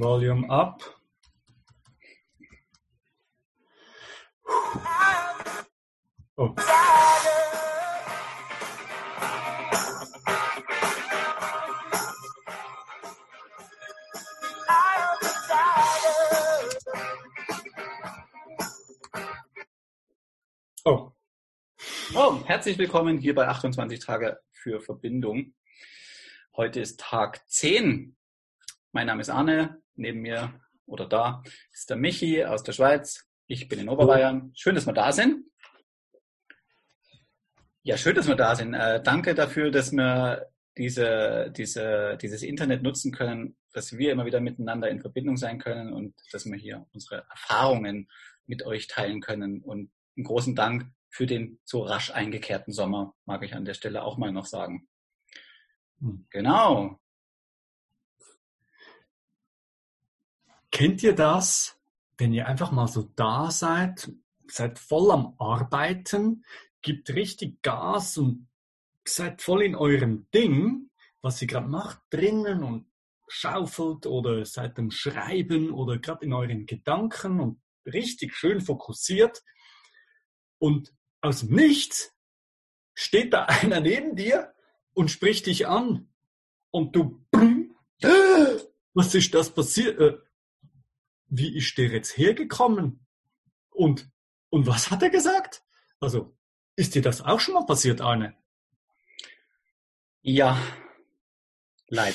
Volume up. Oh. Oh, herzlich willkommen hier bei 28 Tage für Verbindung. Heute ist Tag 10. Mein Name ist Arne, neben mir oder da ist der Michi aus der Schweiz. Ich bin in Oberbayern. Schön, dass wir da sind. Ja, schön, dass wir da sind. Danke dafür, dass wir dieses Internet nutzen können, dass wir immer wieder miteinander in Verbindung sein können und dass wir hier unsere Erfahrungen mit euch teilen können. Und einen großen Dank für den so rasch eingekehrten Sommer, mag ich an der Stelle auch mal noch sagen. Genau. Kennt ihr das, wenn ihr einfach mal so da seid voll am Arbeiten, gibt richtig Gas und seid voll in eurem Ding, was ihr gerade macht, drinnen und schaufelt oder seid am Schreiben oder gerade in euren Gedanken und richtig schön fokussiert und aus dem Nichts steht da einer neben dir und spricht dich an und du, was ist das passiert? Wie ist der jetzt hergekommen? Und was hat er gesagt? Also, ist dir das auch schon mal passiert, Arne? Ja, leider.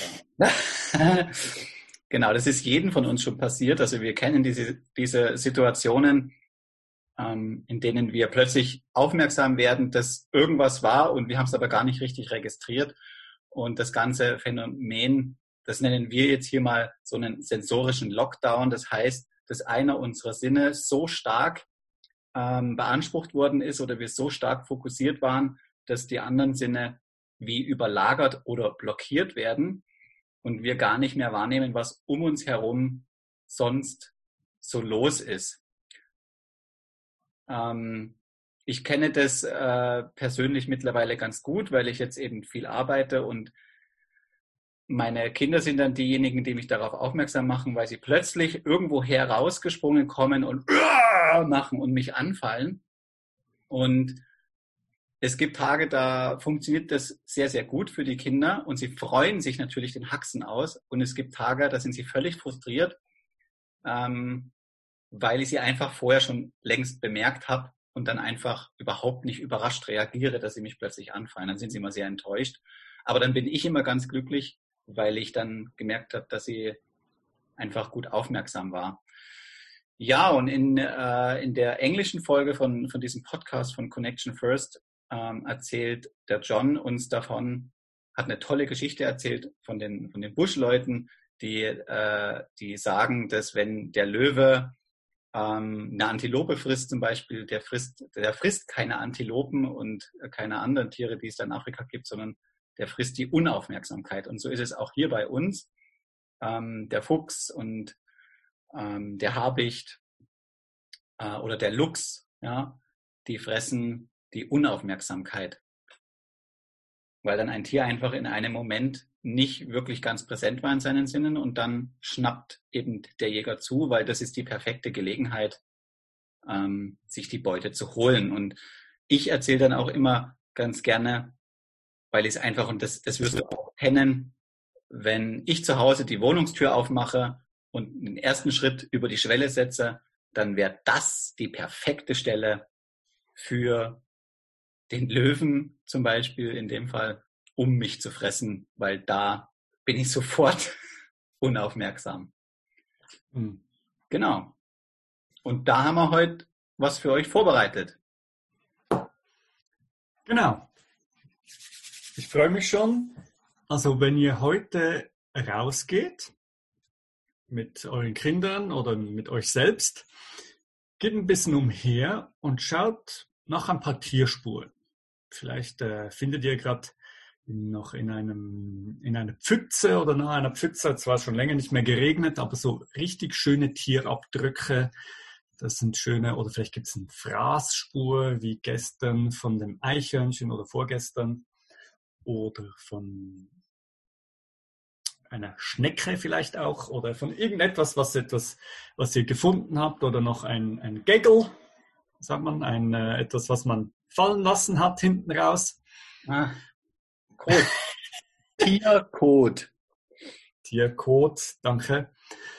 Genau, das ist jedem von uns schon passiert. Also wir kennen diese Situationen, in denen wir plötzlich aufmerksam werden, dass irgendwas war und wir haben es aber gar nicht richtig registriert. Und das ganze Phänomen, das nennen wir jetzt hier mal so einen sensorischen Lockdown. Das heißt, dass einer unserer Sinne so stark beansprucht worden ist oder wir so stark fokussiert waren, dass die anderen Sinne wie überlagert oder blockiert werden und wir gar nicht mehr wahrnehmen, was um uns herum sonst so los ist. Ich kenne das persönlich mittlerweile ganz gut, weil ich jetzt eben viel arbeite und meine Kinder sind dann diejenigen, die mich darauf aufmerksam machen, weil sie plötzlich irgendwo herausgesprungen kommen und machen und mich anfallen. Und es gibt Tage, da funktioniert das sehr, sehr gut für die Kinder und sie freuen sich natürlich den Haxen aus. Und es gibt Tage, da sind sie völlig frustriert, weil ich sie einfach vorher schon längst bemerkt habe und dann einfach überhaupt nicht überrascht reagiere, dass sie mich plötzlich anfallen. Dann sind sie immer sehr enttäuscht. Aber dann bin ich immer ganz glücklich, weil ich dann gemerkt habe, dass sie einfach gut aufmerksam war. Ja, und in der englischen Folge von diesem Podcast von Connection First erzählt der John uns davon, hat eine tolle Geschichte erzählt von den Buschleuten, die sagen, dass wenn der Löwe eine Antilope frisst zum Beispiel, der frisst keine Antilopen und keine anderen Tiere, die es da in Afrika gibt, sondern der frisst die Unaufmerksamkeit. Und so ist es auch hier bei uns. Der Fuchs und der Habicht oder der Luchs, ja, die fressen die Unaufmerksamkeit. Weil dann ein Tier einfach in einem Moment nicht wirklich ganz präsent war in seinen Sinnen und dann schnappt eben der Jäger zu, weil das ist die perfekte Gelegenheit, sich die Beute zu holen. Und ich erzähle dann auch immer ganz gerne, weil ich es einfach, und das wirst du auch kennen, wenn ich zu Hause die Wohnungstür aufmache und den ersten Schritt über die Schwelle setze, dann wäre das die perfekte Stelle für den Löwen zum Beispiel in dem Fall, um mich zu fressen, weil da bin ich sofort unaufmerksam. Genau. Und da haben wir heute was für euch vorbereitet. Genau. Ich freue mich schon. Also wenn ihr heute rausgeht mit euren Kindern oder mit euch selbst, geht ein bisschen umher und schaut nach ein paar Tierspuren. Vielleicht findet ihr gerade noch in einer Pfütze oder nach einer Pfütze, es war schon länger nicht mehr geregnet, aber so richtig schöne Tierabdrücke. Das sind schöne, oder vielleicht gibt es eine Fraßspur wie gestern von dem Eichhörnchen oder vorgestern oder von einer Schnecke vielleicht auch oder von irgendetwas, was ihr gefunden habt oder noch ein Gaggle, sagt man, etwas, was man fallen lassen hat hinten raus. Code. Tiercode. Tiercode, danke.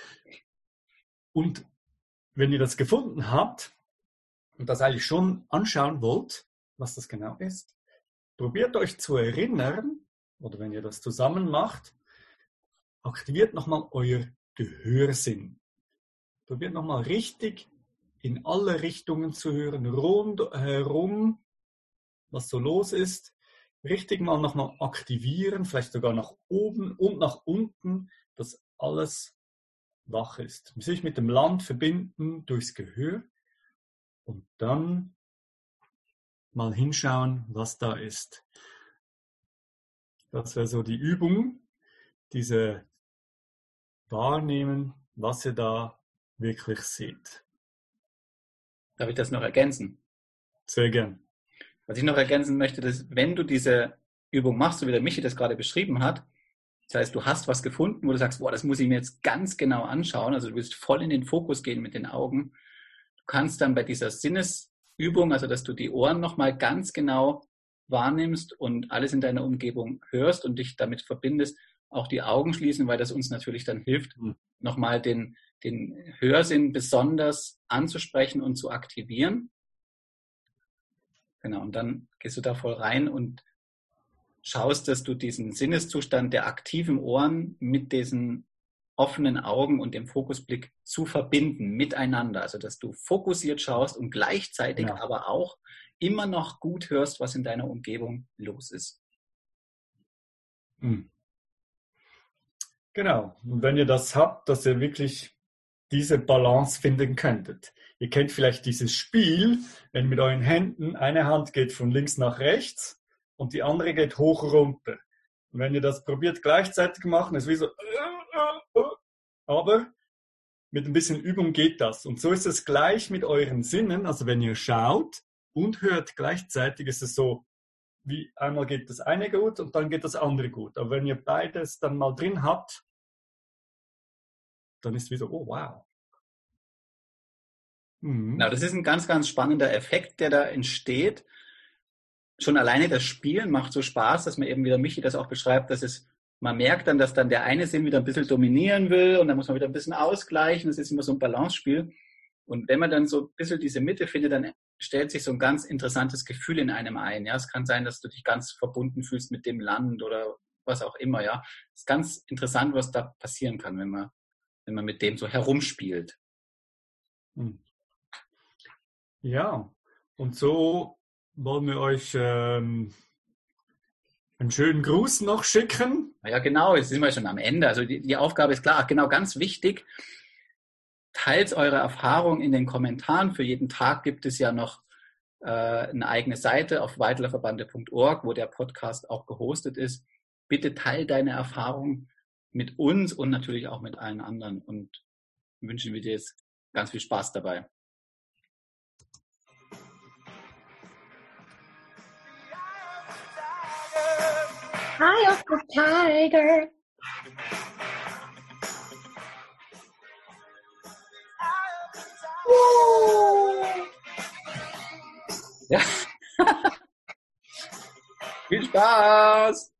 Und wenn ihr das gefunden habt und das eigentlich schon anschauen wollt, was das genau ist, probiert euch zu erinnern, oder wenn ihr das zusammen macht, aktiviert nochmal euer Gehörsinn. Probiert nochmal richtig in alle Richtungen zu hören, rundherum, was so los ist. Richtig mal nochmal aktivieren, vielleicht sogar nach oben und nach unten, dass alles wach ist. Sich mit dem Land verbinden durchs Gehör und dann mal hinschauen, was da ist. Das wäre so die Übung, diese wahrnehmen, was ihr da wirklich seht. Darf ich das noch ergänzen? Sehr gern. Was ich noch ergänzen möchte, ist, wenn du diese Übung machst, so wie der Michi das gerade beschrieben hat, das heißt, du hast was gefunden, wo du sagst, boah, das muss ich mir jetzt ganz genau anschauen, also du willst voll in den Fokus gehen mit den Augen. Du kannst dann bei dieser Sinnesübung, also dass du die Ohren nochmal ganz genau wahrnimmst und alles in deiner Umgebung hörst und dich damit verbindest, auch die Augen schließen, weil das uns natürlich dann hilft, nochmal den Hörsinn besonders anzusprechen und zu aktivieren. Genau, und dann gehst du da voll rein und schaust, dass du diesen Sinneszustand der aktiven Ohren mit diesen offenen Augen und dem Fokusblick zu verbinden, miteinander. Also, dass du fokussiert schaust und gleichzeitig aber auch immer noch gut hörst, was in deiner Umgebung los ist. Genau. Und wenn ihr das habt, dass ihr wirklich diese Balance finden könntet. Ihr kennt vielleicht dieses Spiel, wenn mit euren Händen eine Hand geht von links nach rechts und die andere geht hoch runter. Und wenn ihr das probiert gleichzeitig machen, ist wie so, aber mit ein bisschen Übung geht das. Und so ist es gleich mit euren Sinnen. Also wenn ihr schaut und hört gleichzeitig, ist es so, wie einmal geht das eine gut und dann geht das andere gut. Aber wenn ihr beides dann mal drin habt, dann ist es wie so, oh wow. Genau, das ist ein ganz, ganz spannender Effekt, der da entsteht. Schon alleine das Spielen macht so Spaß, dass man eben, wie der Michi das auch beschreibt, man merkt dann, dass dann der eine Sinn wieder ein bisschen dominieren will und dann muss man wieder ein bisschen ausgleichen. Das ist immer so ein Balance-Spiel. Und wenn man dann so ein bisschen diese Mitte findet, dann stellt sich so ein ganz interessantes Gefühl in einem ein. Ja, es kann sein, dass du dich ganz verbunden fühlst mit dem Land oder was auch immer. Ja, es ist ganz interessant, was da passieren kann, wenn man mit dem so herumspielt. Ja, und so wollen wir euch einen schönen Gruß noch schicken. Ja, genau, jetzt sind wir schon am Ende. Also die Aufgabe ist klar, genau, ganz wichtig. Teilt eure Erfahrung in den Kommentaren. Für jeden Tag gibt es ja noch eine eigene Seite auf weidlerverbande.org, wo der Podcast auch gehostet ist. Bitte teil deine Erfahrung mit uns und natürlich auch mit allen anderen und wünschen wir dir jetzt ganz viel Spaß dabei. Eye of the Tiger. Ja. Viel Spaß!